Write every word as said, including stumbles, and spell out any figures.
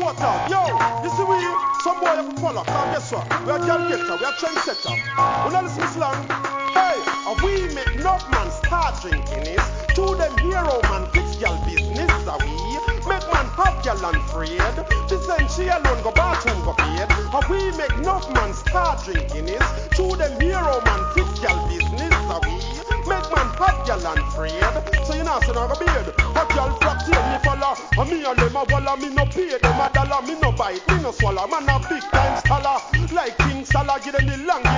What up? Yo, you see we, some boy have a follow. Cause guess what? We are girl getter, we are trendsetter. We not listen to slang. Hey, and we make enough man start drinking this. To them hero man fix girl business. A we make man have girl and afraid. She send she alone go bathroom go paid. And we make enough man start drinking this. To them hero man fix girl business. A we make man have girl and afraid. So you know, so now go beard. A girl flop tail me follow. And me and them a walla, me no pay them a dollar. Me no bite, me no swallow. Man a big time scholar. Like King Salah, give them the long